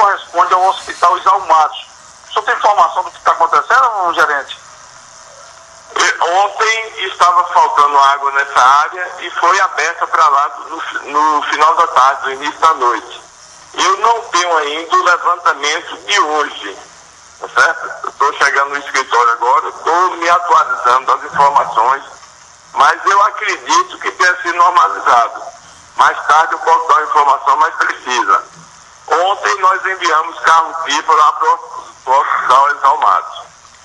corresponde ao Hospital Exalmados. O senhor tem informação do que está acontecendo, gerente? Ontem estava faltando água nessa área e foi aberta para lá no final da tarde, no início da noite. Eu não tenho ainda o levantamento de hoje, tá certo? Estou chegando no escritório agora, estou me atualizando das informações, mas eu acredito que tenha sido normalizado. Mais tarde eu posso dar uma informação mais precisa. Ontem nós enviamos carro-pipa lá para o Hospital Exalmados.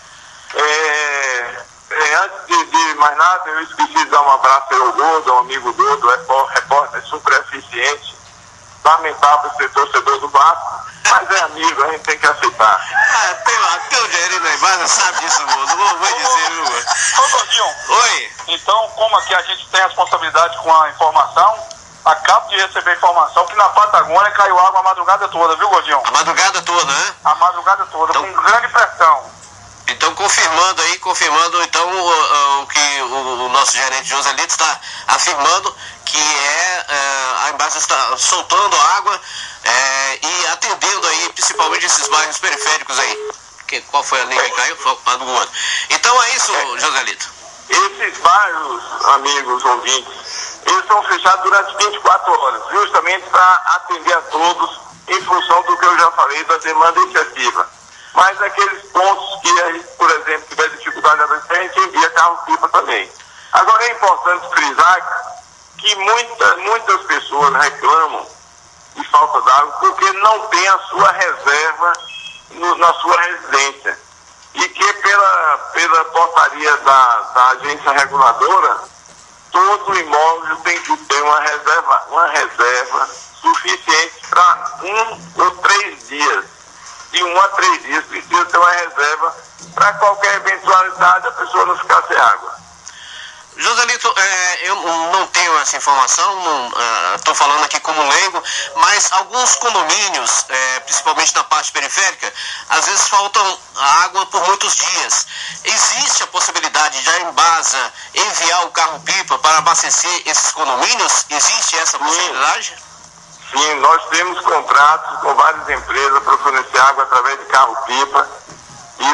Antes de mais nada, eu esqueci de dar um abraço ao Gordo, ao amigo Gordo, repórter super eficiente, lamentável ser torcedor do Vasco, mas é amigo, a gente tem que aceitar. Tem o gerente da Embasa, sabe disso, Gordo, não vou dizer, viu, Gordo? Ô, Gordinho. Oi. Então, como aqui a gente tem responsabilidade com a informação, acabo de receber informação que na Patagônia caiu água a madrugada toda, viu, Gordinho? A madrugada toda, né? A madrugada toda, Então, com grande pressão. Então, confirmando então o que o nosso gerente Joselito está afirmando, que a Embasa está soltando água e atendendo aí, principalmente esses bairros periféricos aí. Qual foi a linha que caiu? A do outro. Então é isso, Joselito. Esses bairros, amigos ouvintes, eles são fechados durante 24 horas, justamente para atender a todos em função do que eu já falei da demanda excessiva. Mas aqueles pontos que a gente, por exemplo, tiver dificuldade de abastecer, a gente envia carro-pipa também. Agora é importante frisar que muitas pessoas reclamam de falta d'água porque não tem a sua reserva na sua residência. E que pela portaria da agência reguladora, todo imóvel tem que ter uma reserva suficiente para 1 ou 3 dias. De 1 a 3 dias precisa ter uma reserva para qualquer eventualidade a pessoa não ficar sem água. Joselito, eu não tenho essa informação, estou falando aqui como leigo, mas alguns condomínios, principalmente na parte periférica, às vezes faltam água por muitos dias. Existe a possibilidade de a Embasa enviar o carro-pipa para abastecer esses condomínios? Existe essa possibilidade? Sim, nós temos contratos com várias empresas para fornecer água através de carro-pipa e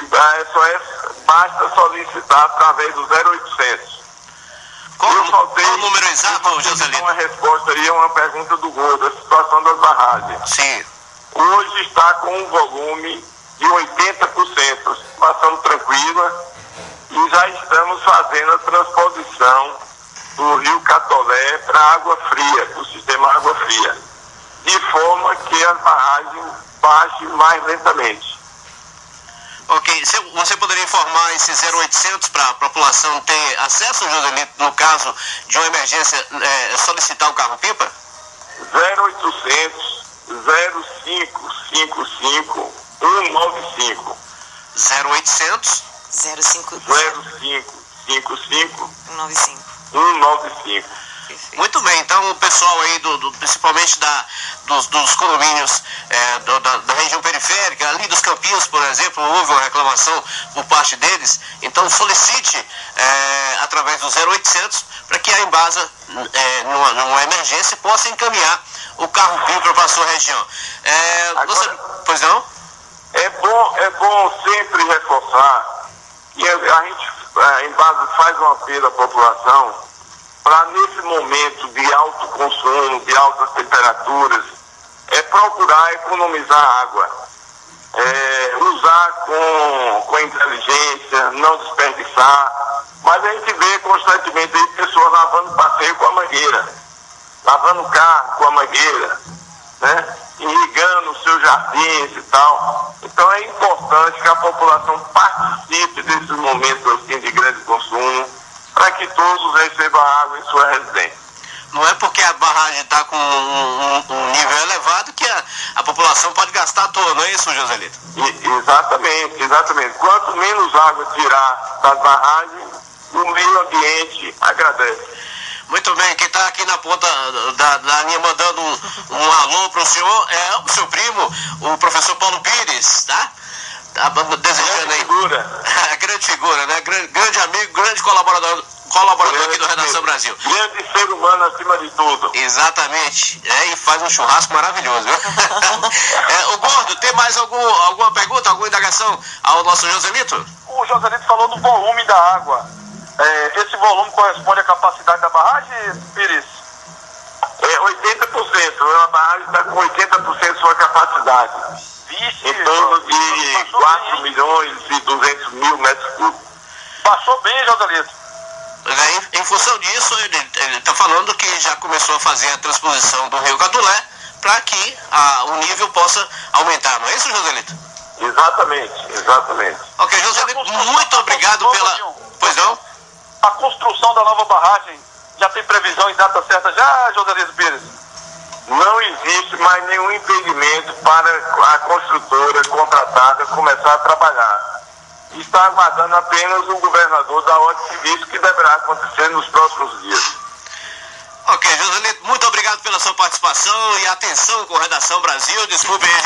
basta solicitar através do 0800. Qual o número exato, Joselito? Uma resposta aí a uma pergunta do Gordo, a situação das barragens. Sim. Hoje está com um volume de 80%, passando tranquila, e já estamos fazendo a transposição do rio Catolé para água fria, para o sistema água fria, de forma que as barragens baixem mais lentamente. Ok, você poderia informar esse 0800 para a população ter acesso, Joselito, no caso de uma emergência, solicitar o carro-pipa? 0800 0555 195. 0800 0555 195. 195. Perfeito. Muito bem, então o pessoal aí, principalmente dos condomínios da região periférica, ali dos Campinhos, por exemplo, houve uma reclamação por parte deles, então solicite através do 0800 para que a Embasa, numa emergência, possa encaminhar o carro-pipa para a sua região. Pois não? É bom sempre reforçar que a Embasa faz um apelo à população para, nesse momento de alto consumo, de altas temperaturas, procurar economizar água, usar com inteligência, não desperdiçar, mas a gente vê constantemente aí pessoas lavando passeio com a mangueira, lavando o carro com a mangueira, né? Irrigando os seus jardins e tal. Então é importante que a população participe desses momentos assim de grande consumo, para que todos recebam água em sua residência. Não é porque a barragem está com um nível elevado que a população pode gastar à toa, não é isso, Joselito? Exatamente. Quanto menos água tirar das barragens, o meio ambiente agradece. Muito bem, quem está aqui na ponta da linha mandando um alô para o senhor é o seu primo, o professor Paulo Pires, tá? Tá desejando aí. Grande figura, né? Grande amigo, grande colaborador aqui do Redação Brasil. Grande ser humano acima de tudo. Exatamente. E faz um churrasco maravilhoso, viu? O Gordo, mais alguma pergunta, alguma indagação ao nosso Joselito? O Joselito falou do volume da água. Esse volume corresponde à capacidade da barragem, Pires? 80%. A barragem está com 80% de sua capacidade. Vixe, em torno de 4 milhões e 200 mil metros cúbicos. Baixou bem, Joselito. Em função disso, ele está falando que já começou a fazer a transposição do Rio Cadulé para que o nível possa aumentar, não é isso, Joselito? Exatamente. Ok, Joselito, muito obrigado pela... Pois não? A construção da nova barragem já tem previsão em data certa já, Joselito Pires? Não existe mais nenhum impedimento para a construtora contratada começar a trabalhar. Está aguardando apenas o governador da ordem de serviço, que deverá acontecer nos próximos dias. Ok, Joselito, muito obrigado pela sua participação e atenção com Redação Brasil. Desculpe